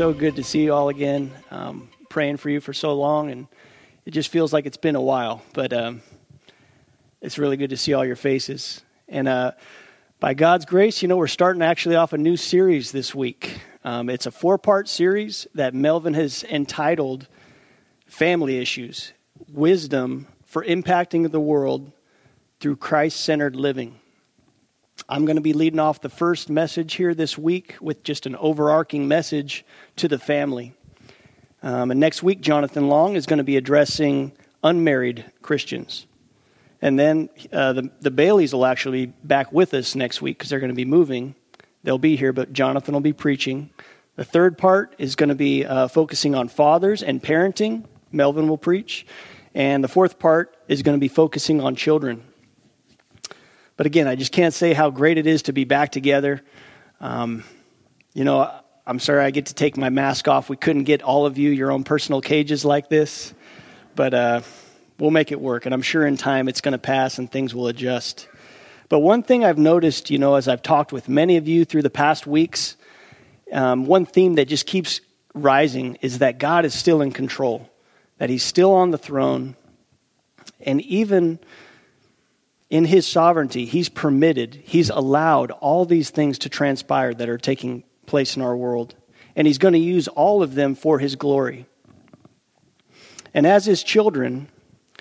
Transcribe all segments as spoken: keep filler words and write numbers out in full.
so good to see you all again. Um, praying for you for so long, and it just feels like it's been a while, but um, it's really good to see all your faces. And uh, by God's grace, you know, we're starting actually off a new series this week. Um, it's a four-part series that Melvin has entitled Family Issues, Wisdom for Impacting the World Through Christ-Centered Living. I'm going to be leading off the first message here this week with just an overarching message to the family. Um, and next week, Jonathan Long is going to be addressing unmarried Christians. And then uh, the, the Baileys will actually be back with us next week because they're going to be moving. They'll be here, but Jonathan will be preaching. The third part is going to be uh, focusing on fathers and parenting. Melvin will preach. And the fourth part is going to be focusing on children. But again, I just can't say how great it is to be back together. Um, you know, I'm sorry I get to take my mask off. We couldn't get all of you your own personal cages like this. But uh, we'll make it work. And I'm sure in time it's going to pass and things will adjust. But one thing I've noticed, you know, as I've talked with many of you through the past weeks, um, one theme that just keeps rising is that God is still in control, that he's still on the throne. And even in his sovereignty, he's permitted, he's allowed all these things to transpire that are taking place in our world. And he's going to use all of them for his glory. And as his children,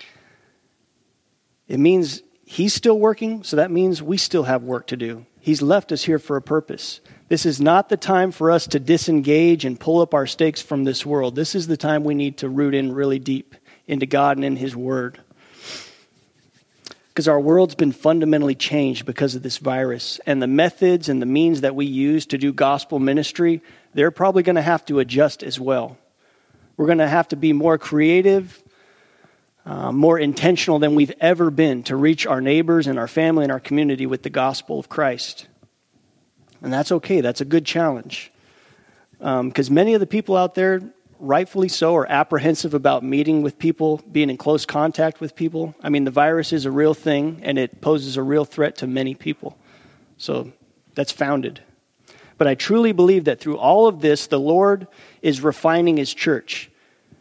it means he's still working, so that means we still have work to do. He's left us here for a purpose. This is not the time for us to disengage and pull up our stakes from this world. This is the time we need to root in really deep into God and in his word. Because our world's been fundamentally changed because of this virus. And the methods and the means that we use to do gospel ministry, they're probably going to have to adjust as well. We're going to have to be more creative, uh, more intentional than we've ever been to reach our neighbors and our family and our community with the gospel of Christ. And that's okay. That's a good challenge. Because um, many of the people out there, rightfully so, are apprehensive about meeting with people, being in close contact with people. I mean, the virus is a real thing, and it poses a real threat to many people. So that's founded. But I truly believe that through all of this, the Lord is refining his church.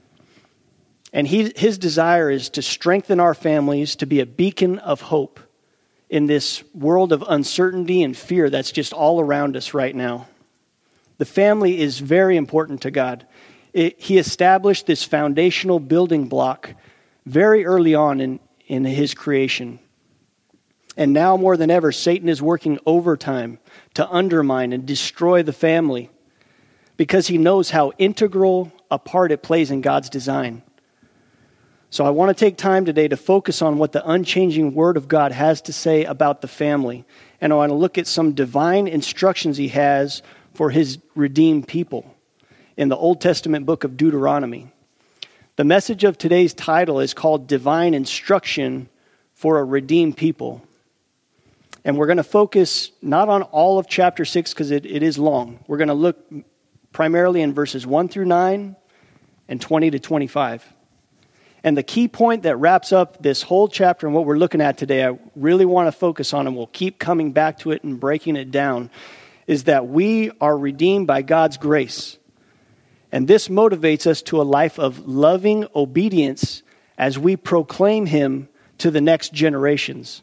And he, his desire is to strengthen our families, to be a beacon of hope in this world of uncertainty and fear that's just all around us right now. The family is very important to God. It, he established this foundational building block very early on in, in his creation. And now more than ever, Satan is working overtime to undermine and destroy the family because he knows how integral a part it plays in God's design. So I want to take time today to focus on what the unchanging Word of God has to say about the family. And I want to look at some divine instructions he has for his redeemed people in the Old Testament book of Deuteronomy. The message of today's title is called Divine Instruction for a Redeemed People. And we're going to focus not on all of chapter six because it, it is long. We're going to look primarily in verses one through nine and twenty to twenty-five. And the key point that wraps up this whole chapter and what we're looking at today, I really want to focus on, and we'll keep coming back to it and breaking it down, is that we are redeemed by God's grace. And this motivates us to a life of loving obedience as we proclaim him to the next generations.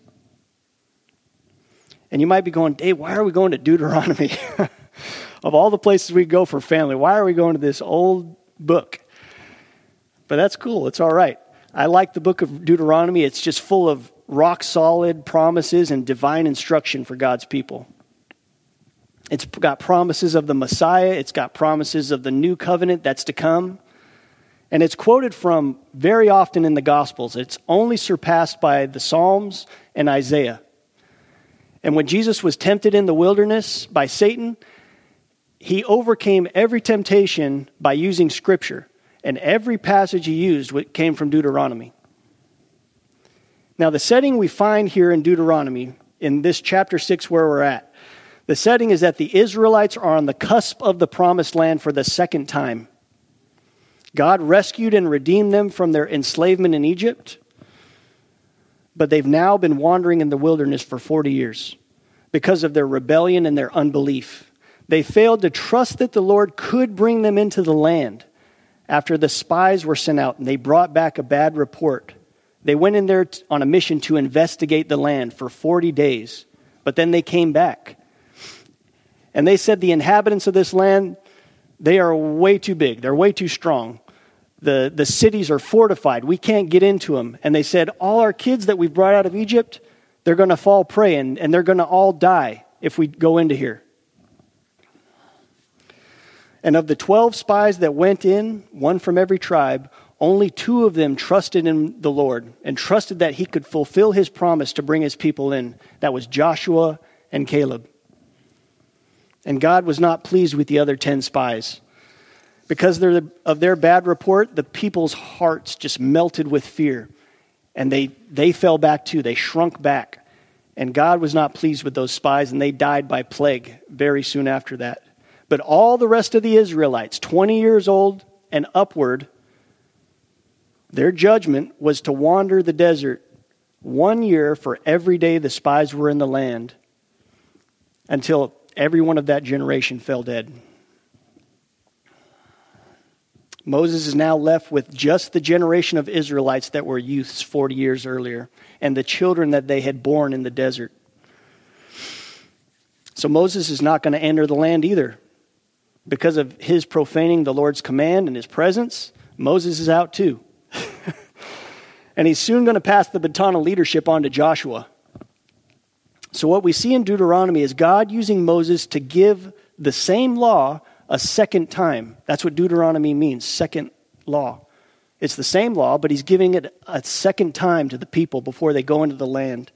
And you might be going, Dave, why are we going to Deuteronomy? Of all the places we go for family, why are we going to this old book? But that's cool. It's all right. I like the book of Deuteronomy. It's just full of rock-solid promises and divine instruction for God's people. It's got promises of the Messiah. It's got promises of the new covenant that's to come. And it's quoted from very often in the Gospels. It's only surpassed by the Psalms and Isaiah. And when Jesus was tempted in the wilderness by Satan, he overcame every temptation by using Scripture. And every passage he used came from Deuteronomy. Now, the setting we find here in Deuteronomy, in this chapter six where we're at, the setting is that the Israelites are on the cusp of the promised land for the second time. God rescued and redeemed them from their enslavement in Egypt, but they've now been wandering in the wilderness for forty years because of their rebellion and their unbelief. They failed to trust that the Lord could bring them into the land after the spies were sent out and they brought back a bad report. They went in there on a mission to investigate the land for forty days, but then they came back. And they said the inhabitants of this land, they are way too big. They're way too strong. The, the cities are fortified. We can't get into them. And they said, all our kids that we've brought out of Egypt, they're going to fall prey and, and they're going to all die if we go into here. And of the twelve spies that went in, one from every tribe, only two of them trusted in the Lord and trusted that he could fulfill his promise to bring his people in. That was Joshua and Caleb. And God was not pleased with the other ten spies. Because of their bad report, the people's hearts just melted with fear. And they, they fell back too. They shrunk back. And God was not pleased with those spies, and they died by plague very soon after that. But all the rest of the Israelites, twenty years old and upward, their judgment was to wander the desert one year for every day the spies were in the land until everyone of that generation fell dead. Moses is now left with just the generation of Israelites that were youths forty years earlier and the children that they had born in the desert. So Moses is not going to enter the land either. Because of his profaning the Lord's command and his presence, Moses is out too. And he's soon going to pass the baton of leadership on to Joshua. So what we see in Deuteronomy is God using Moses to give the same law a second time. That's what Deuteronomy means, second law. It's the same law, but he's giving it a second time to the people before they go into the land.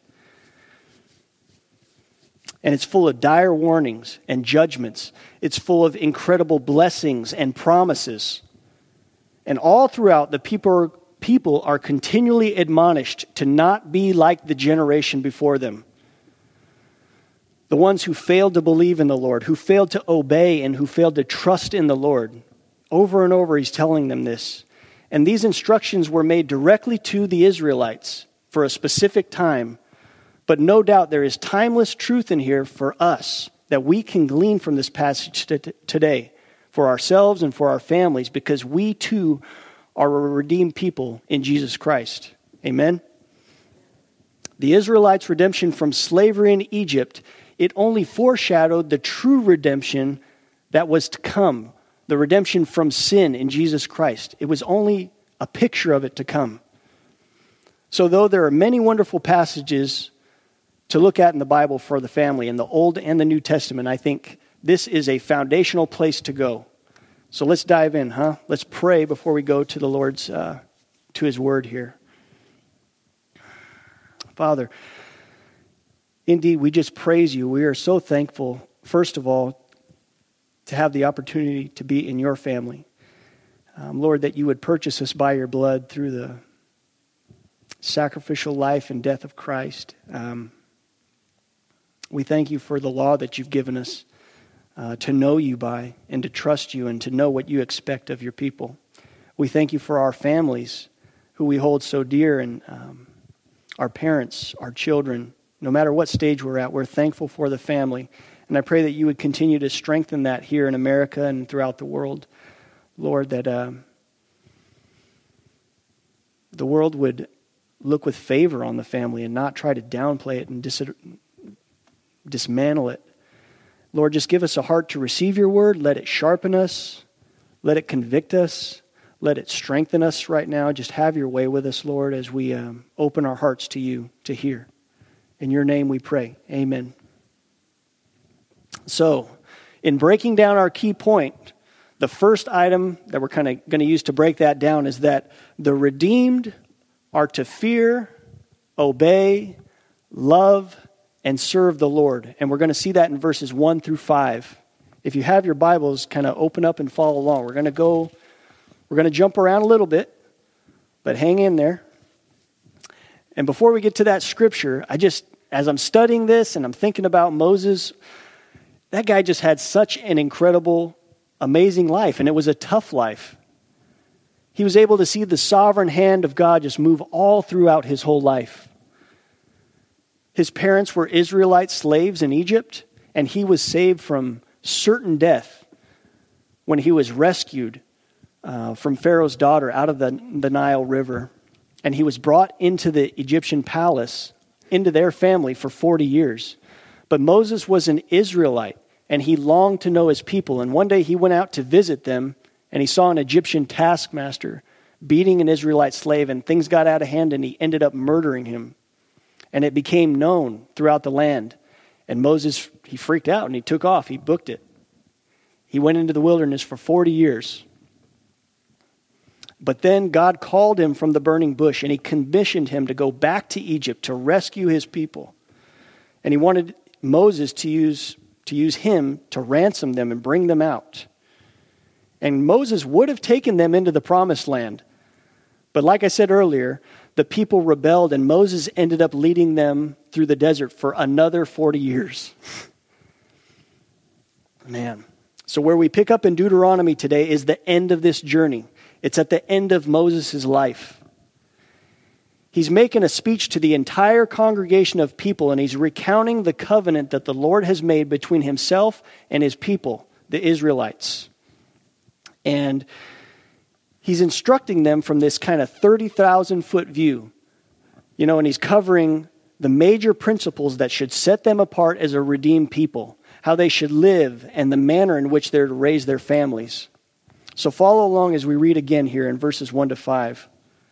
And it's full of dire warnings and judgments. It's full of incredible blessings and promises. And all throughout, the people are, people are continually admonished to not be like the generation before them. The ones who failed to believe in the Lord, who failed to obey, and who failed to trust in the Lord. Over and over, he's telling them this. And these instructions were made directly to the Israelites for a specific time. But no doubt there is timeless truth in here for us that we can glean from this passage t- today for ourselves and for our families, because we too are a redeemed people in Jesus Christ. Amen? The Israelites' redemption from slavery in Egypt, it only foreshadowed the true redemption that was to come, the redemption from sin in Jesus Christ. It was only a picture of it to come. So though there are many wonderful passages to look at in the Bible for the family, in the Old and the New Testament, I think this is a foundational place to go. So let's dive in, huh? Let's pray before we go to the Lord's, uh, to his word here. Father, indeed, we just praise you. We are so thankful, first of all, to have the opportunity to be in your family. Um, Lord, that you would purchase us by your blood through the sacrificial life and death of Christ. Um, We thank you for the law that you've given us uh, to know you by and to trust you and to know what you expect of your people. We thank you for our families who we hold so dear, and um, our parents, our children. No matter what stage we're at, we're thankful for the family. And I pray that you would continue to strengthen that here in America and throughout the world. Lord, that um, the world would look with favor on the family and not try to downplay it and dis- dismantle it. Lord, just give us a heart to receive your word. Let it sharpen us. Let it convict us. Let it strengthen us right now. Just have your way with us, Lord, as we um, open our hearts to you to hear. In your name we pray. Amen. So, in breaking down our key point, the first item that we're kind of going to use to break that down is that the redeemed are to fear, obey, love, and serve the Lord. And we're going to see that in verses one through five. If you have your Bibles, kind of open up and follow along. We're going to go, we're going to jump around a little bit, but hang in there. And before we get to that scripture, I just, as I'm studying this and I'm thinking about Moses, that guy just had such an incredible, amazing life, and it was a tough life. He was able to see the sovereign hand of God just move all throughout his whole life. His parents were Israelite slaves in Egypt, and he was saved from certain death when he was rescued uh, from Pharaoh's daughter out of the, the Nile River. And he was brought into the Egyptian palace, into their family for forty years. But Moses was an Israelite, and he longed to know his people. And one day he went out to visit them, and he saw an Egyptian taskmaster beating an Israelite slave, and things got out of hand, and he ended up murdering him. And it became known throughout the land. And Moses, he freaked out, and he took off. He booked it. He went into the wilderness for forty years. But then God called him from the burning bush, and he commissioned him to go back to Egypt to rescue his people. And he wanted Moses to use, to use him to ransom them and bring them out. And Moses would have taken them into the promised land. But like I said earlier, the people rebelled, and Moses ended up leading them through the desert for another forty years. Man. So where we pick up in Deuteronomy today is the end of this journey. It's at the end of Moses' life. He's making a speech to the entire congregation of people, and he's recounting the covenant that the Lord has made between himself and his people, the Israelites. And he's instructing them from this kind of thirty thousand foot view. You know, and he's covering the major principles that should set them apart as a redeemed people, how they should live, and the manner in which they're to raise their families. So follow along as we read again here in verses one to five.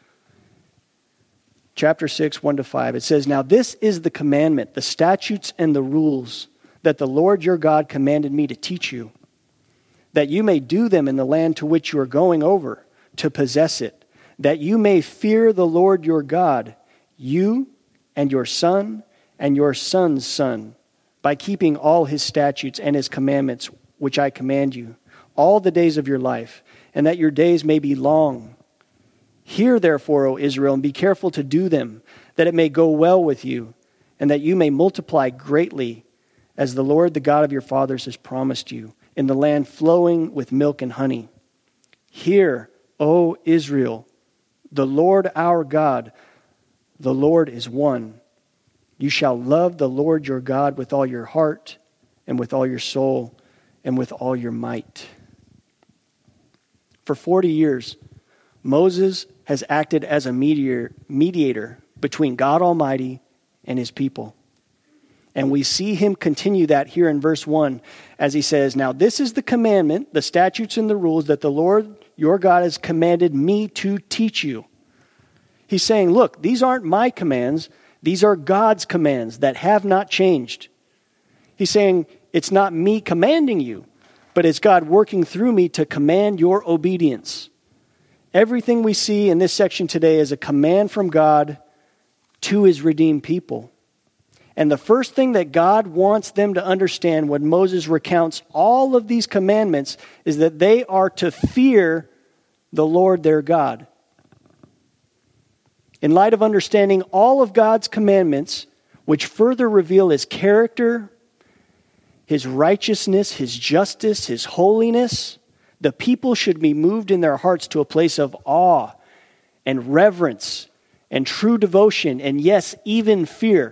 Chapter six, one to five. It says, "Now this is the commandment, the statutes and the rules that the Lord your God commanded me to teach you, that you may do them in the land to which you are going over, to possess it, that you may fear the Lord your God, you and your son and your son's son, by keeping all his statutes and his commandments, which I command you, all the days of your life, and that your days may be long. Hear therefore, O Israel, and be careful to do them, that it may go well with you, and that you may multiply greatly, as the Lord, the God of your fathers, has promised you, in the land flowing with milk and honey. Hear, O Israel, the Lord our God, the Lord is one. You shall love the Lord your God with all your heart, and with all your soul, and with all your might." For forty years, Moses has acted as a mediator, mediator between God Almighty and his people. And we see him continue that here in verse one as he says, "Now this is the commandment, the statutes and the rules that the Lord your God has commanded me to teach you." He's saying, look, these aren't my commands. These are God's commands that have not changed. He's saying, it's not me commanding you, but it's God working through me to command your obedience. Everything we see in this section today is a command from God to his redeemed people. And the first thing that God wants them to understand when Moses recounts all of these commandments is that they are to fear the Lord their God. In light of understanding all of God's commandments, which further reveal his character, his righteousness, his justice, his holiness, the people should be moved in their hearts to a place of awe and reverence and true devotion, and yes, even fear.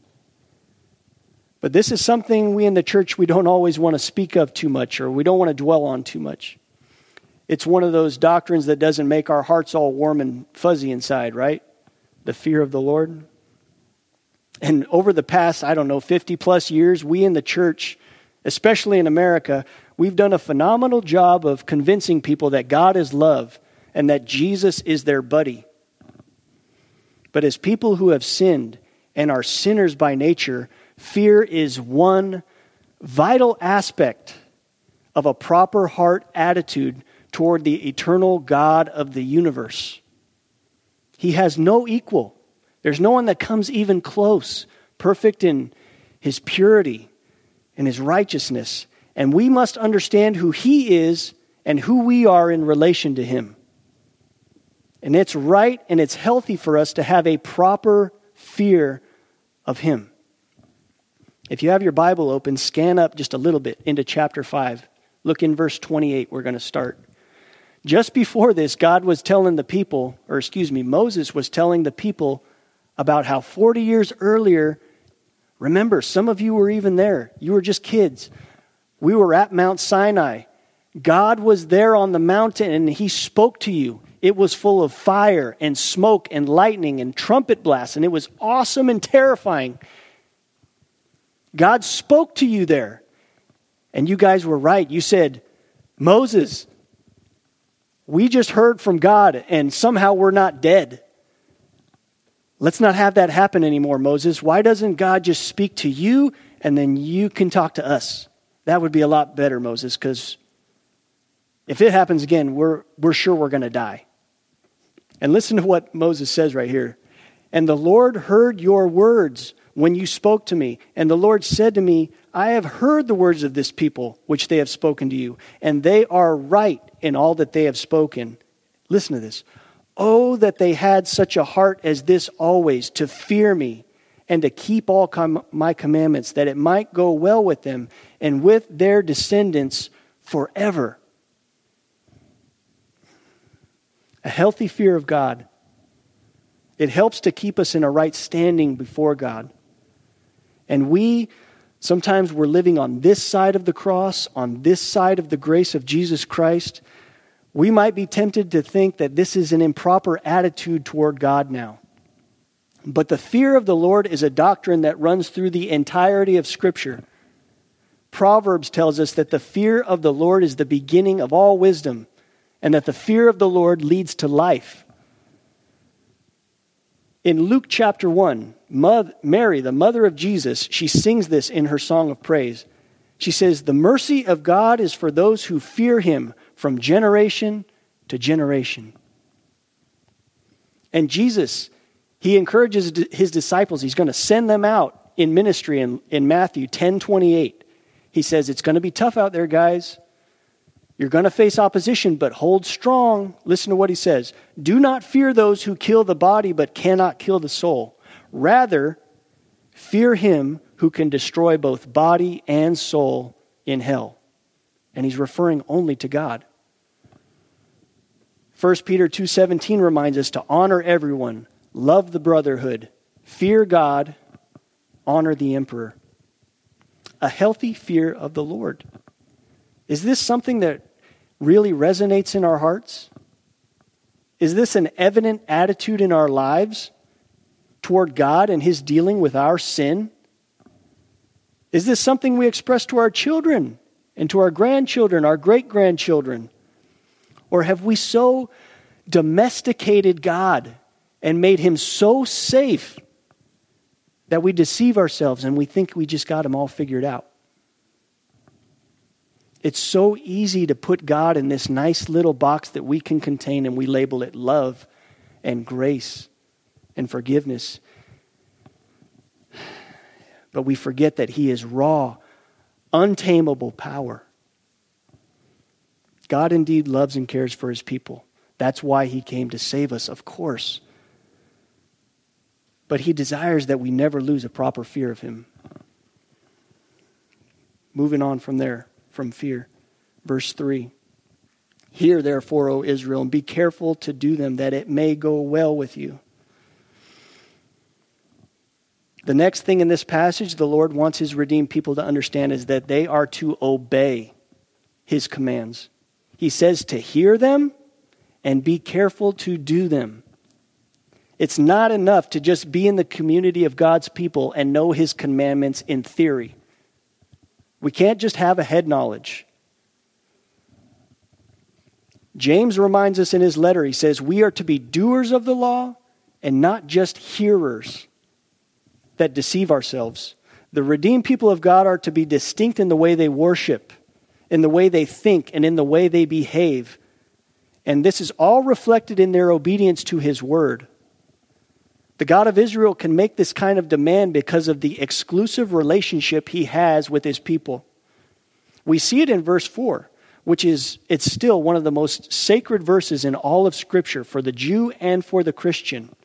But this is something we in the church, we don't always want to speak of too much, or we don't want to dwell on too much. It's one of those doctrines that doesn't make our hearts all warm and fuzzy inside, right? The fear of the Lord. And over the past, I don't know, fifty plus years, we in the church, especially in America, we've done a phenomenal job of convincing people that God is love and that Jesus is their buddy. But as people who have sinned and are sinners by nature, fear is one vital aspect of a proper heart attitude toward the eternal God of the universe. He has no equal. There's no one that comes even close, perfect in his purity and his righteousness. And we must understand who he is and who we are in relation to him. And it's right and it's healthy for us to have a proper fear of him. If you have your Bible open, scan up just a little bit into chapter five. Look in verse twenty-eight, we're going to start. Just before this, God was telling the people, or excuse me, Moses was telling the people about how forty years earlier, remember, some of you were even there. You were just kids. We were at Mount Sinai. God was there on the mountain and he spoke to you. It was full of fire and smoke and lightning and trumpet blasts, and it was awesome and terrifying. God spoke to you there. And you guys were right. You said, Moses, we just heard from God and somehow we're not dead. Let's not have that happen anymore, Moses. Why doesn't God just speak to you and then you can talk to us? That would be a lot better, Moses, because if it happens again, we're, we're sure we're going to die. And listen to what Moses says right here. And the Lord heard your words when you spoke to me. And the Lord said to me, I have heard the words of this people, which they have spoken to you. And they are right in all that they have spoken. Listen to this. Oh, that they had such a heart as this always, to fear me and to keep all com- my commandments, that it might go well with them and with their descendants forever. A healthy fear of God. It helps to keep us in a right standing before God. And we, sometimes we're living on this side of the cross, on this side of the grace of Jesus Christ. We might be tempted to think that this is an improper attitude toward God now. But the fear of the Lord is a doctrine that runs through the entirety of Scripture. Proverbs tells us that the fear of the Lord is the beginning of all wisdom, and that the fear of the Lord leads to life. In Luke chapter one, Mary, the mother of Jesus, she sings this in her song of praise. She says, the mercy of God is for those who fear him from generation to generation. And Jesus, he encourages his disciples. He's going to send them out in ministry in, in Matthew ten twenty-eight. He says, it's going to be tough out there, guys. You're going to face opposition, but hold strong. Listen to what he says. Do not fear those who kill the body, but cannot kill the soul. Rather, fear him who can destroy both body and soul in hell. And he's referring only to God. First Peter two seventeen reminds us to honor everyone, love the brotherhood, fear God, honor the emperor. A healthy fear of the Lord. Is this something that really resonates in our hearts? Is this an evident attitude in our lives toward God and his dealing with our sin? Is this something we express to our children and to our grandchildren, our great-grandchildren? Or have we so domesticated God and made him so safe that we deceive ourselves and we think we just got him all figured out? It's so easy to put God in this nice little box that we can contain, and we label it love and grace and forgiveness. But we forget that he is raw, untamable power. God indeed loves and cares for his people. That's why he came to save us, of course. But he desires that we never lose a proper fear of him. Moving on from there. From fear. Verse three. Hear therefore, O Israel, and be careful to do them, that it may go well with you. The next thing in this passage the Lord wants his redeemed people to understand is that they are to obey his commands. He says to hear them and be careful to do them. It's not enough to just be in the community of God's people and know his commandments in theory. We can't just have a head knowledge. James reminds us in his letter, he says, we are to be doers of the law and not just hearers that deceive ourselves. The redeemed people of God are to be distinct in the way they worship, in the way they think, and in the way they behave. And this is all reflected in their obedience to his word. The God of Israel can make this kind of demand because of the exclusive relationship he has with his people. We see it in verse four, which is, it's still one of the most sacred verses in all of Scripture for the Jew and for the Christian.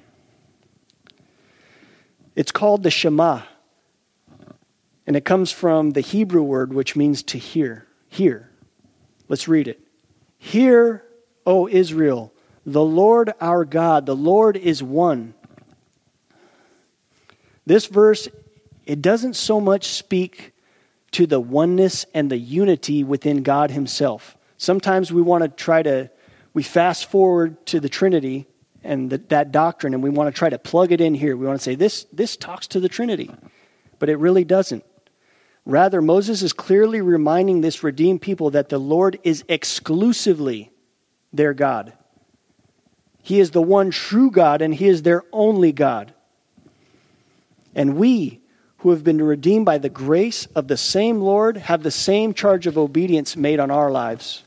It's called the Shema. And it comes from the Hebrew word which means to hear. Hear. Let's read it. Hear, O Israel, the Lord our God, the Lord is one. This verse, it doesn't so much speak to the oneness and the unity within God himself. Sometimes we want to try to, we fast forward to the Trinity and the, that doctrine, and we want to try to plug it in here. We want to say, this, this talks to the Trinity, but it really doesn't. Rather, Moses is clearly reminding this redeemed people that the Lord is exclusively their God. He is the one true God, and he is their only God. And we, who have been redeemed by the grace of the same Lord, have the same charge of obedience made on our lives.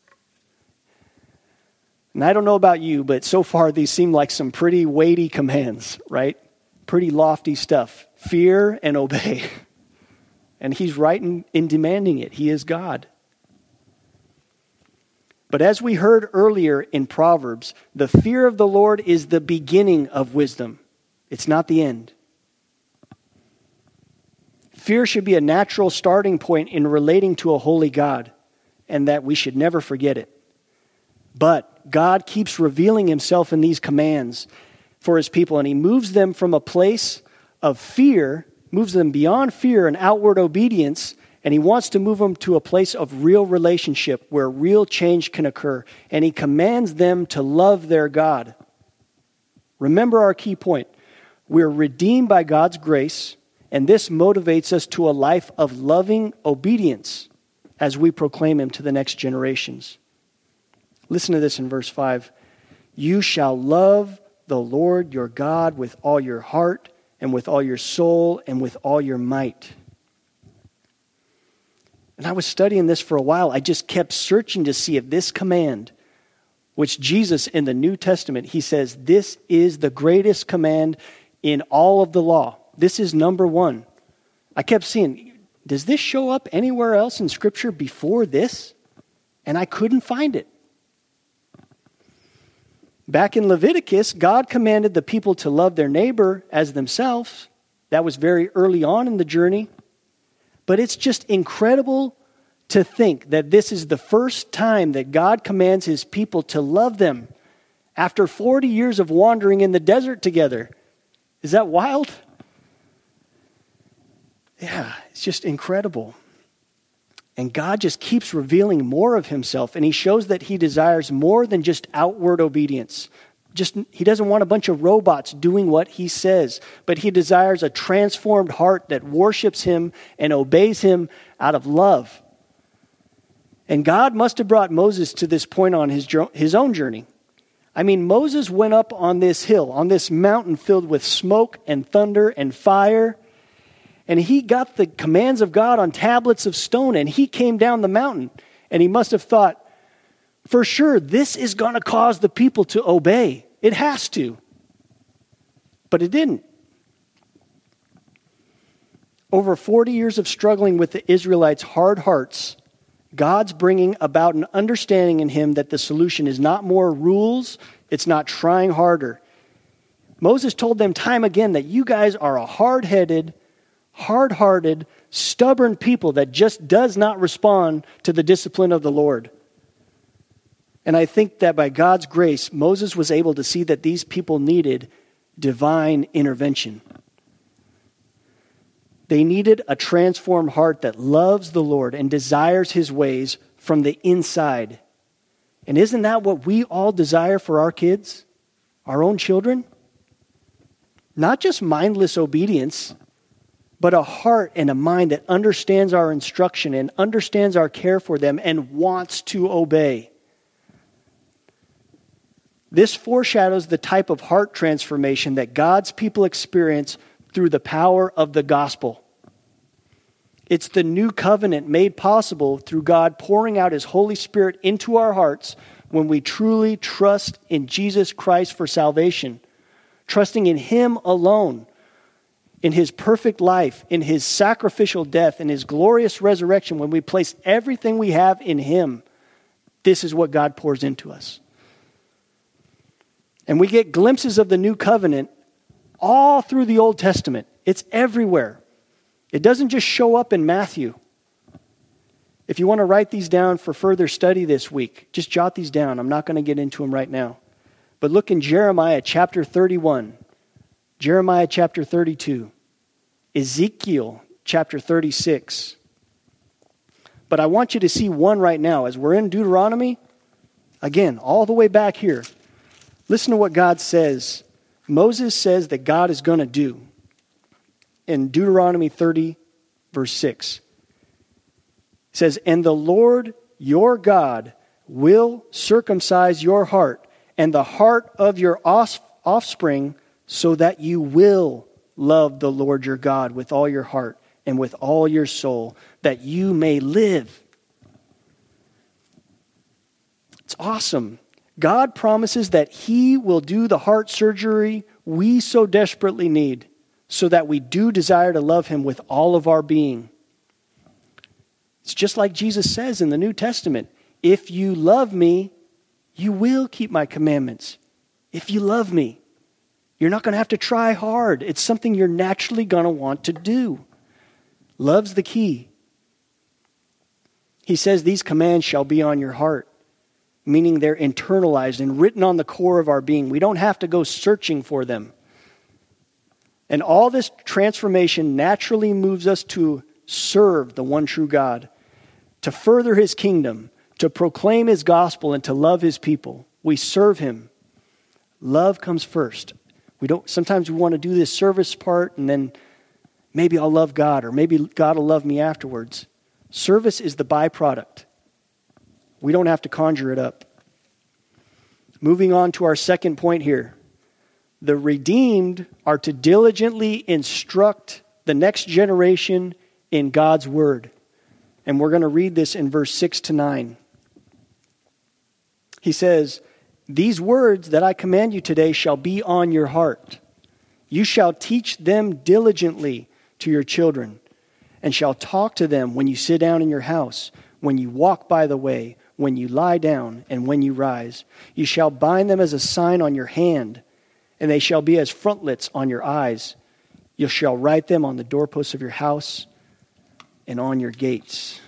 And I don't know about you, but so far these seem like some pretty weighty commands, right? Pretty lofty stuff. Fear and obey. And he's right in, in demanding it. He is God. But as we heard earlier in Proverbs, the fear of the Lord is the beginning of wisdom. It's not the end. Fear should be a natural starting point in relating to a holy God, and that we should never forget it. But God keeps revealing himself in these commands for his people, and he moves them from a place of fear, moves them beyond fear and outward obedience, and he wants to move them to a place of real relationship where real change can occur. And he commands them to love their God. Remember our key point. We're redeemed by God's grace, and this motivates us to a life of loving obedience as we proclaim him to the next generations. Listen to this in verse five. You shall love the Lord your God with all your heart and with all your soul and with all your might. And I was studying this for a while. I just kept searching to see if this command, which Jesus in the New Testament, he says, this is the greatest command in all of the law. This is number one. I kept seeing, does this show up anywhere else in Scripture before this? And I couldn't find it. Back in Leviticus, God commanded the people to love their neighbor as themselves. That was very early on in the journey. But it's just incredible to think that this is the first time that God commands his people to love them after forty years of wandering in the desert together. Is that wild? Yeah, it's just incredible. And God just keeps revealing more of himself, and he shows that he desires more than just outward obedience. Just, he doesn't want a bunch of robots doing what he says, but he desires a transformed heart that worships him and obeys him out of love. And God must have brought Moses to this point on his, his own journey. I mean, Moses went up on this hill, on this mountain filled with smoke and thunder and fire, and he got the commands of God on tablets of stone, and he came down the mountain, and he must have thought, for sure, this is going to cause the people to obey. It has to. But it didn't. Over forty years of struggling with the Israelites' hard hearts, God's bringing about an understanding in him that the solution is not more rules, it's not trying harder. Moses told them time again that you guys are a hard-headed, hard-hearted, stubborn people that just does not respond to the discipline of the Lord. And I think that by God's grace, Moses was able to see that these people needed divine intervention. They needed a transformed heart that loves the Lord and desires his ways from the inside. And isn't that what we all desire for our kids, our own children? Not just mindless obedience, but a heart and a mind that understands our instruction and understands our care for them and wants to obey. This foreshadows the type of heart transformation that God's people experience through the power of the gospel. It's the new covenant made possible through God pouring out his Holy Spirit into our hearts when we truly trust in Jesus Christ for salvation, trusting in him alone, in his perfect life, in his sacrificial death, in his glorious resurrection. When we place everything we have in him, this is what God pours into us. And we get glimpses of the new covenant all through the Old Testament. It's everywhere. It doesn't just show up in Matthew. If you want to write these down for further study this week, just jot these down. I'm not going to get into them right now. But look in Jeremiah chapter thirty-one, Jeremiah chapter thirty-two, Ezekiel chapter thirty-six, But I want you to see one right now. As we're in Deuteronomy, again, all the way back here, listen to what God says. Moses says that God is going to do. In Deuteronomy thirty, verse six. It says, "And the Lord your God will circumcise your heart and the heart of your offspring, so that you will love the Lord your God with all your heart and with all your soul, that you may live." It's awesome. God promises that He will do the heart surgery we so desperately need, so that we do desire to love Him with all of our being. It's just like Jesus says in the New Testament, "If you love me, you will keep my commandments." If you love me, you're not going to have to try hard. It's something you're naturally going to want to do. Love's the key. He says these commands shall be on your heart, meaning they're internalized and written on the core of our being. We don't have to go searching for them. And all this transformation naturally moves us to serve the one true God, to further His kingdom, to proclaim His gospel, and to love His people. We serve Him. Love comes first. We don't. Sometimes we want to do this service part, and then maybe I'll love God, or maybe God will love me afterwards. Service is the byproduct. We don't have to conjure it up. Moving on to our second point here. The redeemed are to diligently instruct the next generation in God's word. And we're going to read this in verse six to nine. He says, "These words that I command you today shall be on your heart. You shall teach them diligently to your children, and shall talk to them when you sit down in your house, when you walk by the way, when you lie down, and when you rise. You shall bind them as a sign on your hand, and they shall be as frontlets on your eyes. You shall write them on the doorposts of your house and on your gates."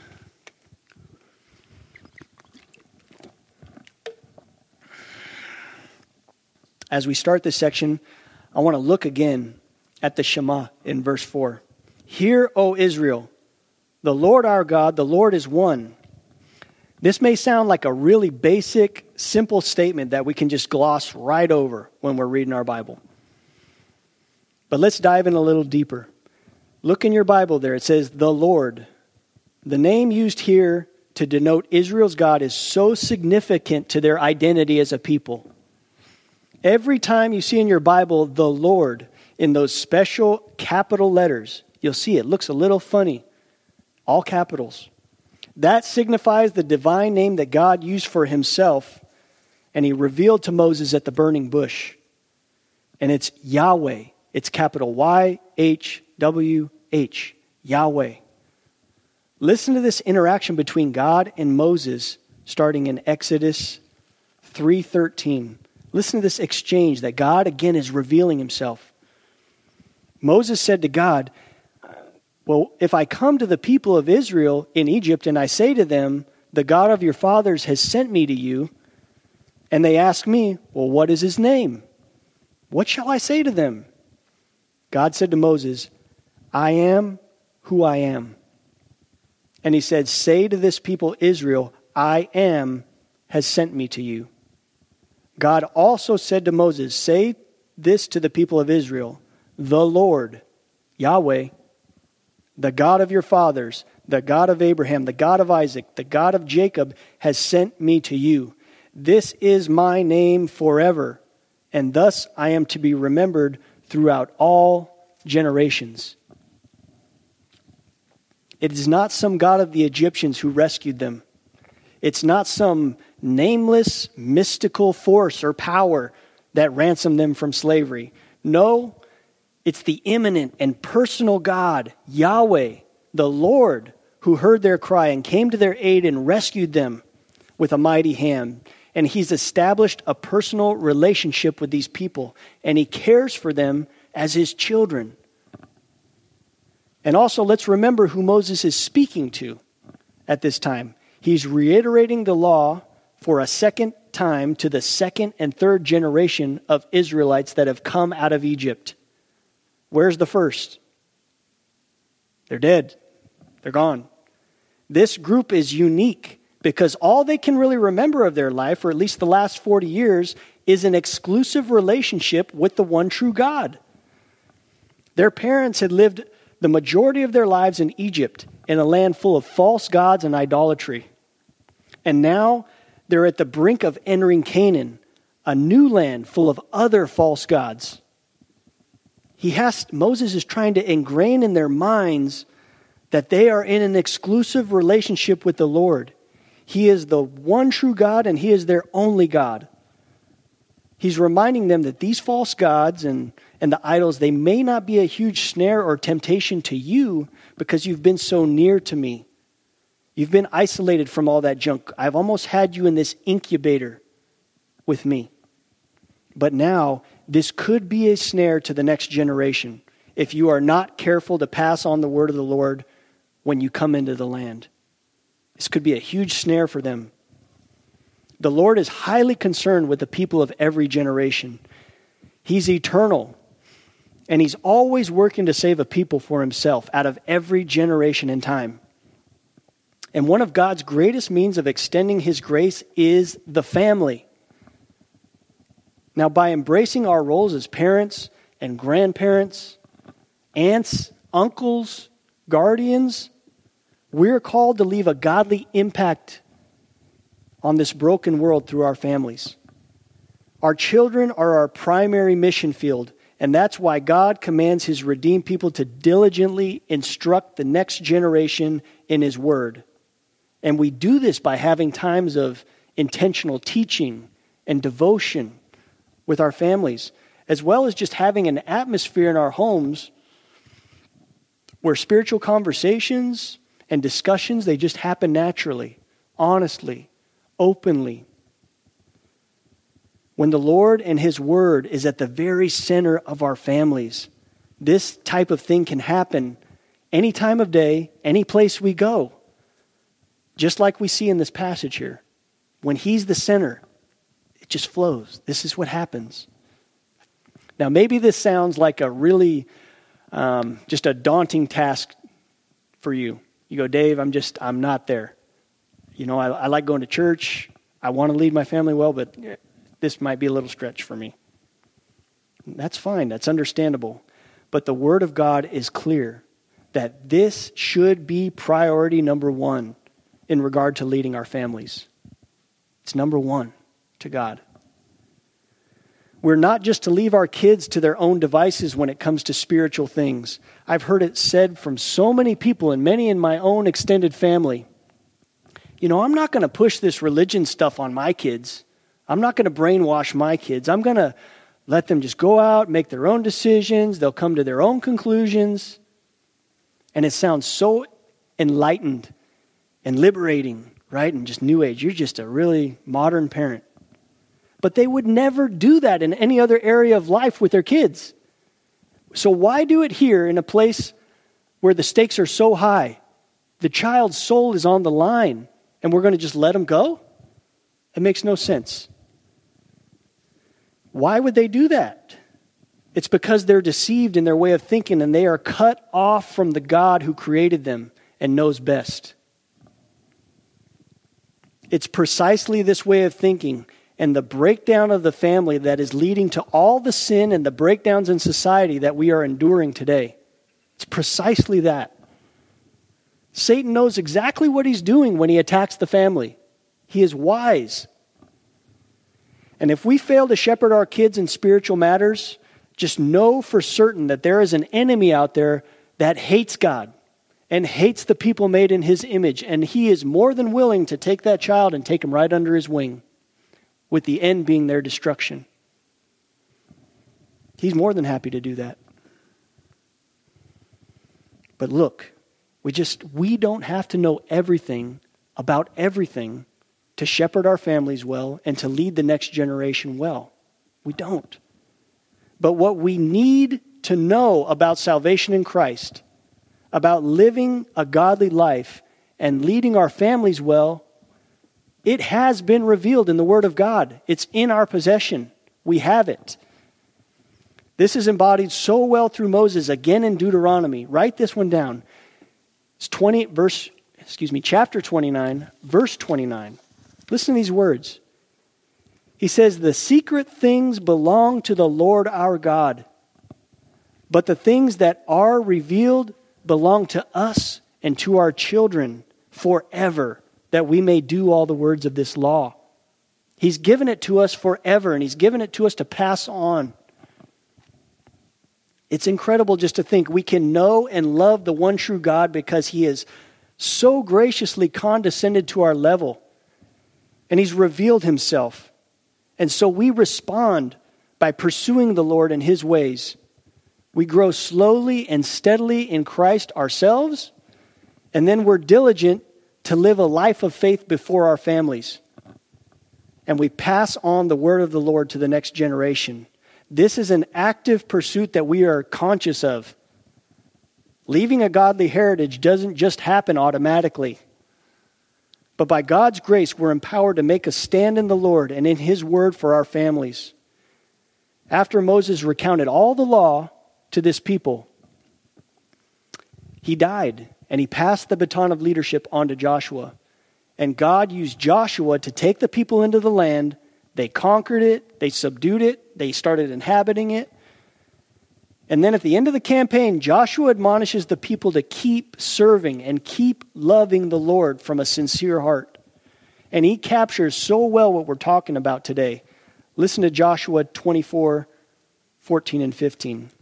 As we start this section, I want to look again at the Shema in verse four. "Hear, O Israel, the Lord our God, the Lord is one." This may sound like a really basic, simple statement that we can just gloss right over when we're reading our Bible. But let's dive in a little deeper. Look in your Bible there. It says, "the Lord." The name used here to denote Israel's God is so significant to their identity as a people. Every time you see in your Bible, "the Lord," in those special capital letters, you'll see it looks a little funny. All capitals. That signifies the divine name that God used for Himself, and He revealed to Moses at the burning bush. And it's Yahweh. It's capital Y H W H. Yahweh. Listen to this interaction between God and Moses starting in Exodus three thirteen. Listen to this exchange that God again is revealing Himself. Moses said to God, "Well, if I come to the people of Israel in Egypt and I say to them, 'The God of your fathers has sent me to you,' and they ask me, 'Well, what is His name?' what shall I say to them?" God said to Moses, "I am who I am." And He said, "Say to this people Israel, 'I am has sent me to you.'" God also said to Moses, "Say this to the people of Israel, 'The Lord, Yahweh, the God of your fathers, the God of Abraham, the God of Isaac, the God of Jacob, has sent me to you. This is my name forever, and thus I am to be remembered throughout all generations." It is not some god of the Egyptians who rescued them. It's not some nameless, mystical force or power that ransomed them from slavery. No, it's the immanent and personal God, Yahweh, the Lord, who heard their cry and came to their aid and rescued them with a mighty hand. And He's established a personal relationship with these people, and He cares for them as His children. And also, let's remember who Moses is speaking to at this time. He's reiterating the law for a second time to the second and third generation of Israelites that have come out of Egypt. Where's the first? They're dead. They're gone. This group is unique because all they can really remember of their life, or at least the last forty years, is an exclusive relationship with the one true God. Their parents had lived the majority of their lives in Egypt, in a land full of false gods and idolatry. And now they're at the brink of entering Canaan, a new land full of other false gods. He has, Moses is trying to ingrain in their minds that they are in an exclusive relationship with the Lord. He is the one true God and He is their only God. He's reminding them that these false gods and, and the idols, they may not be a huge snare or temptation to you because you've been so near to me. You've been isolated from all that junk. I've almost had you in this incubator with me. But now, this could be a snare to the next generation if you are not careful to pass on the word of the Lord when you come into the land. This could be a huge snare for them. The Lord is highly concerned with the people of every generation. He's eternal, and He's always working to save a people for Himself out of every generation and time. And one of God's greatest means of extending His grace is the family. Now, by embracing our roles as parents and grandparents, aunts, uncles, guardians, we're called to leave a godly impact on this broken world through our families. Our children are our primary mission field, and that's why God commands His redeemed people to diligently instruct the next generation in His Word. And we do this by having times of intentional teaching and devotion with our families, as well as just having an atmosphere in our homes where spiritual conversations and discussions, they just happen naturally, honestly, openly. When the Lord and His Word is at the very center of our families, this type of thing can happen any time of day, any place we go. Just like we see in this passage here. When He's the center, it just flows. This is what happens. Now, maybe this sounds like a really, um, just a daunting task for you. You go, Dave, I'm just, I'm not there. You know, I, I like going to church. I want to lead my family well, but this might be a little stretch for me. That's fine. That's understandable. But the Word of God is clear that this should be priority number one in regard to leading our families. It's number one to God. We're not just to leave our kids to their own devices when it comes to spiritual things. I've heard it said from so many people and many in my own extended family. You know, I'm not going to push this religion stuff on my kids. I'm not going to brainwash my kids. I'm going to let them just go out, make their own decisions. They'll come to their own conclusions. And it sounds so enlightened and liberating, right? And just new age. You're just a really modern parent. But they would never do that in any other area of life with their kids. So why do it here in a place where the stakes are so high? The child's soul is on the line, and we're going to just let them go? It makes no sense. Why would they do that? It's because they're deceived in their way of thinking, and they are cut off from the God who created them and knows best. It's precisely this way of thinking and the breakdown of the family that is leading to all the sin and the breakdowns in society that we are enduring today. It's precisely that. Satan knows exactly what he's doing when he attacks the family. He is wise. And if we fail to shepherd our kids in spiritual matters, just know for certain that there is an enemy out there that hates God and hates the people made in His image. And he is more than willing to take that child and take him right under his wing, with the end being their destruction. He's more than happy to do that. But look, we just, we don't have to know everything about everything to shepherd our families well and to lead the next generation well. We don't. But what we need to know about salvation in Christ, about living a godly life and leading our families well, it has been revealed in the Word of God. It's in our possession. We have it. This is embodied so well through Moses, again in Deuteronomy. Write this one down. It's twenty, verse excuse me, chapter twenty-nine, verse twenty-nine. Listen to these words. He says, the secret things belong to the Lord our God, but the things that are revealed belong to us and to our children forever, that we may do all the words of this law. He's given it to us forever, and he's given it to us to pass on. It's incredible just to think we can know and love the one true God because he has so graciously condescended to our level, and he's revealed himself. And so we respond by pursuing the Lord and his ways. We grow slowly and steadily in Christ ourselves, and then we're diligent to live a life of faith before our families. And we pass on the word of the Lord to the next generation. This is an active pursuit that we are conscious of. Leaving a godly heritage doesn't just happen automatically. But by God's grace, we're empowered to make a stand in the Lord and in his word for our families. After Moses recounted all the law to this people, he died and he passed the baton of leadership on to Joshua. And God used Joshua to take the people into the land. They conquered it, they subdued it, they started inhabiting it. And then at the end of the campaign, Joshua admonishes the people to keep serving and keep loving the Lord from a sincere heart. And he captures so well what we're talking about today. Listen to Joshua twenty-four, fourteen and fifteen.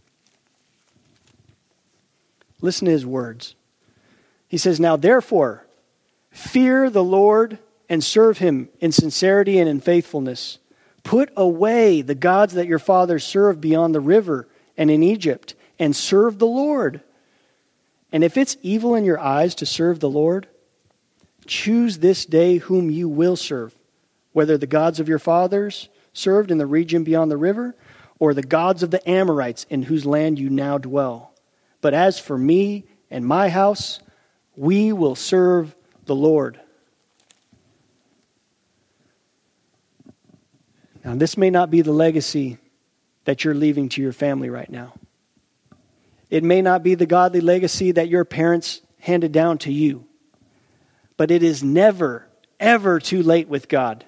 Listen to his words. He says, now therefore, fear the Lord and serve him in sincerity and in faithfulness. Put away the gods that your fathers served beyond the river and in Egypt, and serve the Lord. And if it's evil in your eyes to serve the Lord, choose this day whom you will serve, whether the gods of your fathers served in the region beyond the river, or the gods of the Amorites in whose land you now dwell. But as for me and my house, we will serve the Lord. Now, this may not be the legacy that you're leaving to your family right now. It may not be the godly legacy that your parents handed down to you. But it is never, ever too late with God.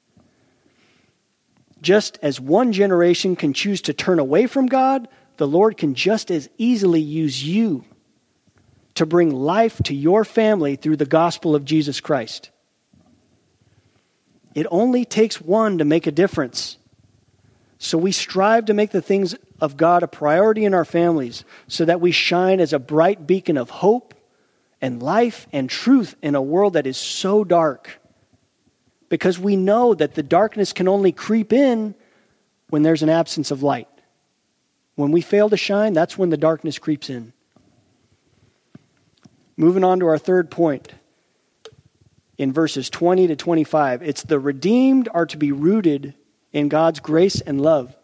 Just as one generation can choose to turn away from God, the Lord can just as easily use you to bring life to your family through the gospel of Jesus Christ. It only takes one to make a difference. So we strive to make the things of God a priority in our families so that we shine as a bright beacon of hope and life and truth in a world that is so dark. Because we know that the darkness can only creep in when there's an absence of light. When we fail to shine, that's when the darkness creeps in. Moving on to our third point. In verses twenty to twenty-five, it's the redeemed are to be rooted in God's grace and love.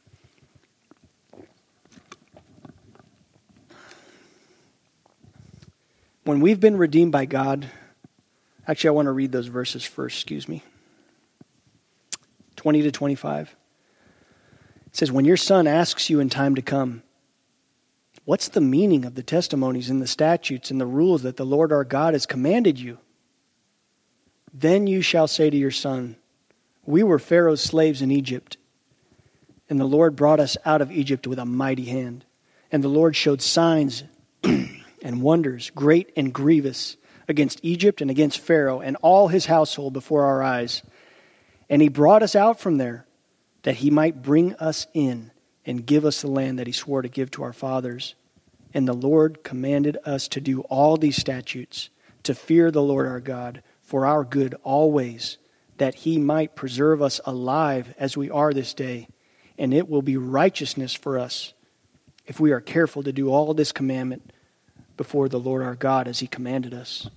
When we've been redeemed by God, actually I want to read those verses first, excuse me. twenty to twenty-five. It says, when your son asks you in time to come, what's the meaning of the testimonies and the statutes and the rules that the Lord our God has commanded you? Then you shall say to your son, we were Pharaoh's slaves in Egypt, and the Lord brought us out of Egypt with a mighty hand. And the Lord showed signs and wonders, great and grievous, against Egypt and against Pharaoh and all his household before our eyes. And he brought us out from there, that he might bring us in and give us the land that he swore to give to our fathers. And the Lord commanded us to do all these statutes, to fear the Lord our God, for our good always, that he might preserve us alive as we are this day. And it will be righteousness for us if we are careful to do all this commandment before the Lord our God as he commanded us.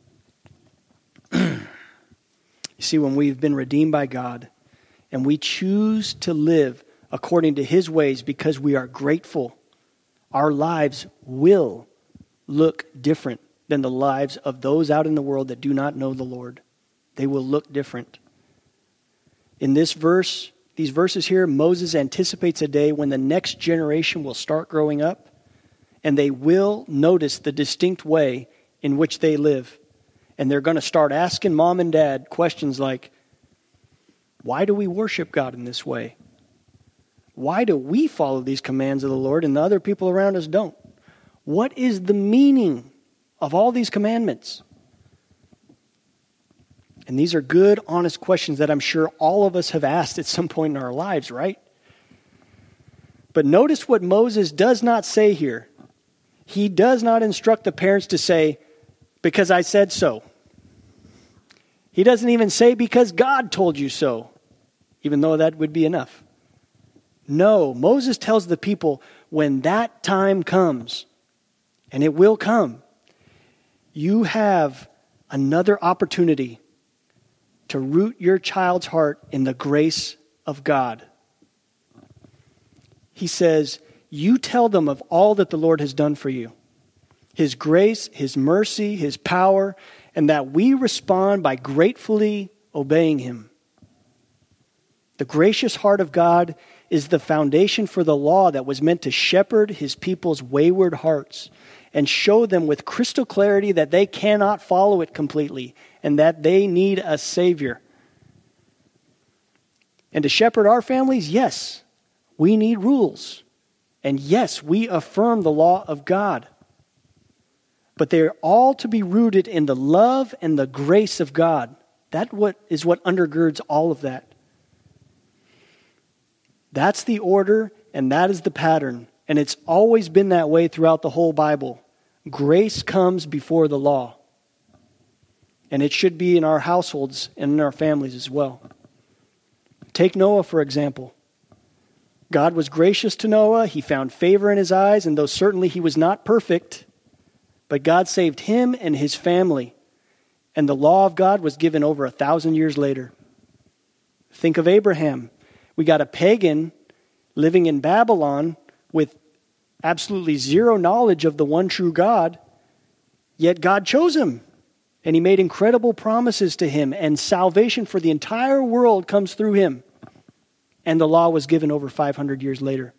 You see, when we've been redeemed by God and we choose to live according to his ways because we are grateful, our lives will look different than the lives of those out in the world that do not know the Lord. They will look different. In this verse, these verses here, Moses anticipates a day when the next generation will start growing up and they will notice the distinct way in which they live. And they're going to start asking mom and dad questions like, why do we worship God in this way? Why do we follow these commands of the Lord and the other people around us don't? What is the meaning of all these commandments? And these are good, honest questions that I'm sure all of us have asked at some point in our lives, right? But notice what Moses does not say here. He does not instruct the parents to say, because I said so. He doesn't even say, because God told you so, even though that would be enough. No, Moses tells the people, when that time comes, and it will come, you have another opportunity to root your child's heart in the grace of God. He says, you tell them of all that the Lord has done for you. His grace, His mercy, His power, and that we respond by gratefully obeying Him. The gracious heart of God is the foundation for the law that was meant to shepherd His people's wayward hearts and show them with crystal clarity that they cannot follow it completely and that they need a Savior. And to shepherd our families, yes, we need rules. And yes, we affirm the law of God. But they're all to be rooted in the love and the grace of God. That what is what undergirds all of that. That's the order and that is the pattern. And it's always been that way throughout the whole Bible. Grace comes before the law. And it should be in our households and in our families as well. Take Noah, for example. God was gracious to Noah. He found favor in his eyes, and though certainly he was not perfect, but God saved him and his family. And the law of God was given over a thousand years later. Think of Abraham. We got a pagan living in Babylon with absolutely zero knowledge of the one true God, yet God chose him. And He made incredible promises to him, and salvation for the entire world comes through him. And the law was given over five hundred years later.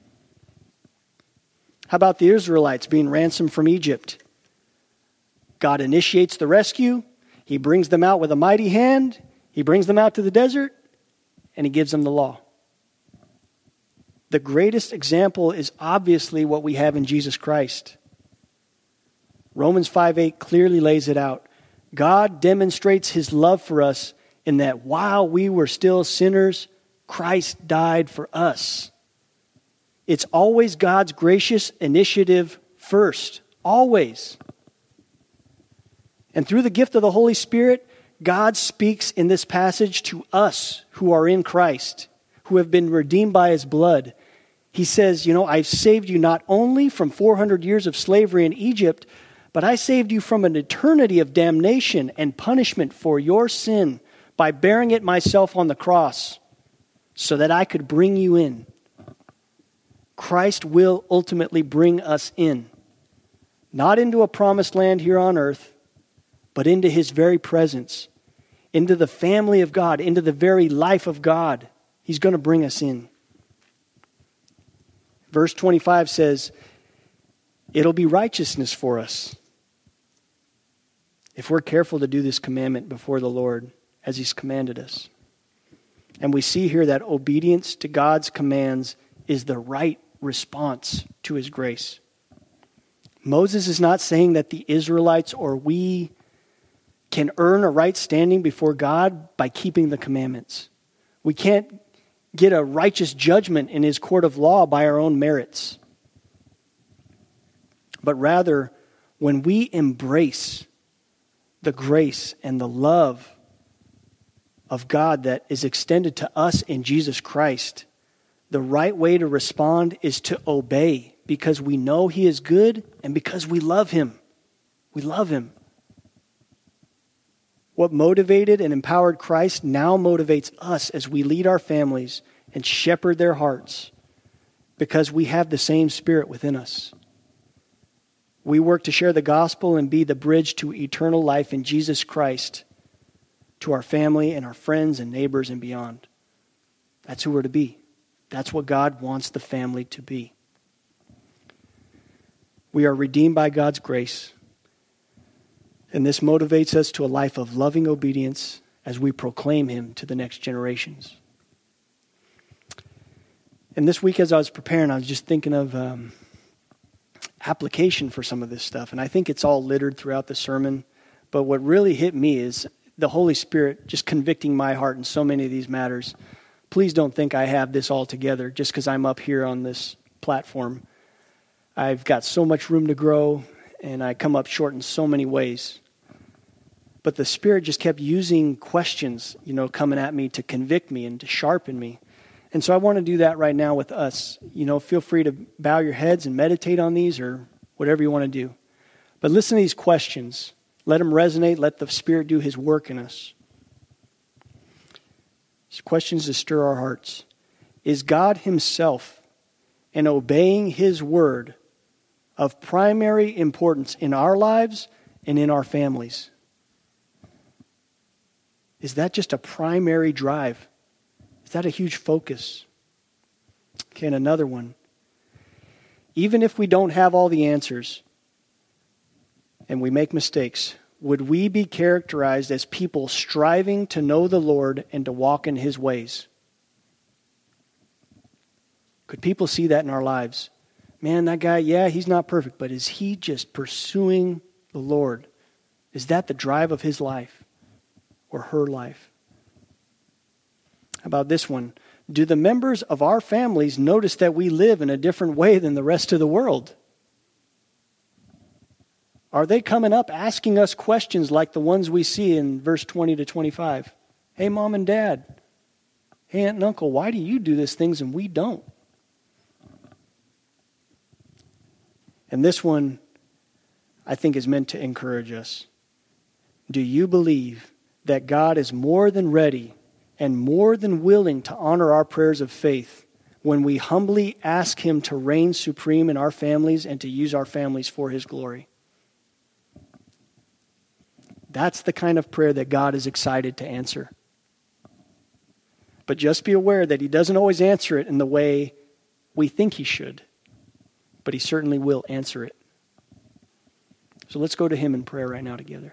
How about the Israelites being ransomed from Egypt? God initiates the rescue. He brings them out with a mighty hand. He brings them out to the desert, and He gives them the law. The greatest example is obviously what we have in Jesus Christ. Romans five eight clearly lays it out. God demonstrates His love for us in that while we were still sinners, Christ died for us. It's always God's gracious initiative first. Always. And through the gift of the Holy Spirit, God speaks in this passage to us who are in Christ, who have been redeemed by His blood. He says, you know, I've saved you not only from four hundred years of slavery in Egypt, but I saved you from an eternity of damnation and punishment for your sin by bearing it myself on the cross so that I could bring you in. Christ will ultimately bring us in, not into a promised land here on earth, but into His very presence, into the family of God, into the very life of God. He's going to bring us in. Verse twenty-five says, it'll be righteousness for us if we're careful to do this commandment before the Lord as He's commanded us. And we see here that obedience to God's commands is the right response to His grace. Moses is not saying that the Israelites or we can earn a right standing before God by keeping the commandments. We can't get a righteous judgment in His court of law by our own merits. But rather, when we embrace the grace and the love of God that is extended to us in Jesus Christ, the right way to respond is to obey because we know He is good and because we love Him. We love Him. What motivated and empowered Christ now motivates us as we lead our families and shepherd their hearts because we have the same Spirit within us. We work to share the gospel and be the bridge to eternal life in Jesus Christ to our family and our friends and neighbors and beyond. That's who we're to be. That's what God wants the family to be. We are redeemed by God's grace. And this motivates us to a life of loving obedience as we proclaim him to the next generations. And this week as I was preparing, I was just thinking of um, application for some of this stuff. And I think it's all littered throughout the sermon. But what really hit me is the Holy Spirit just convicting my heart in so many of these matters. Please don't think I have this all together just because I'm up here on this platform. I've got so much room to grow, and I come up short in so many ways. But the Spirit just kept using questions, you know, coming at me to convict me and to sharpen me. And so I want to do that right now with us. You know, feel free to bow your heads and meditate on these or whatever you want to do. But listen to these questions. Let them resonate. Let the Spirit do his work in us. These questions to stir our hearts. Is God himself and obeying his word of primary importance in our lives and in our families? Is that just a primary drive? Is that a huge focus? Okay, and another one. Even if we don't have all the answers and we make mistakes, would we be characterized as people striving to know the Lord and to walk in his ways? Could people see that in our lives? Man, that guy, yeah, he's not perfect, but is he just pursuing the Lord? Is that the drive of his life or her life? How about this one? Do the members of our families notice that we live in a different way than the rest of the world? Are they coming up asking us questions like the ones we see in verse twenty to twenty-five? Hey, mom and dad. Hey, aunt and uncle, why do you do these things and we don't? And this one, I think, is meant to encourage us. Do you believe that God is more than ready and more than willing to honor our prayers of faith when we humbly ask him to reign supreme in our families and to use our families for his glory? That's the kind of prayer that God is excited to answer. But just be aware that he doesn't always answer it in the way we think he should. But he certainly will answer it. So let's go to him in prayer right now together.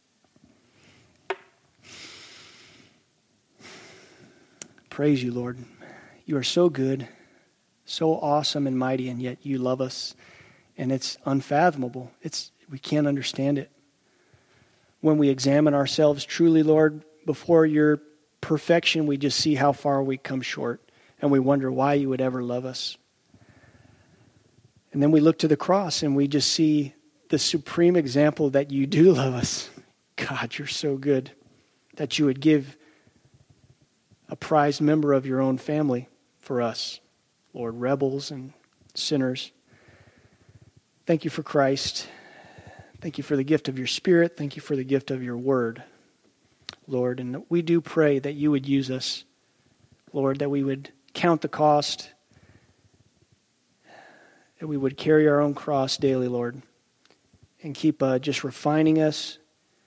Praise you, Lord. You are so good, so awesome and mighty, and yet you love us. And it's unfathomable. It's we can't understand it. When we examine ourselves truly, Lord, before your perfection, we just see how far we come short. And we wonder why you would ever love us. And then we look to the cross and we just see the supreme example that you do love us. God, you're so good that you would give a prized member of your own family for us, Lord, rebels and sinners. Thank you for Christ. Thank you for the gift of your Spirit. Thank you for the gift of your word, Lord. And we do pray that you would use us, Lord, that we would count the cost, that we would carry our own cross daily, Lord, and keep uh, just refining us,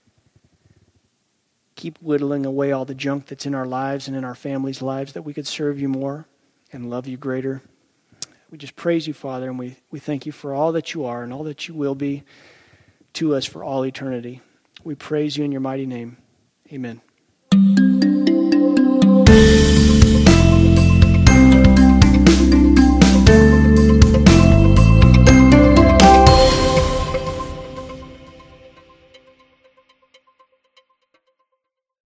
keep whittling away all the junk that's in our lives and in our families' lives, that we could serve you more and love you greater. We just praise you, Father, and we, we thank you for all that you are and all that you will be to us for all eternity. We praise you in your mighty name. Amen.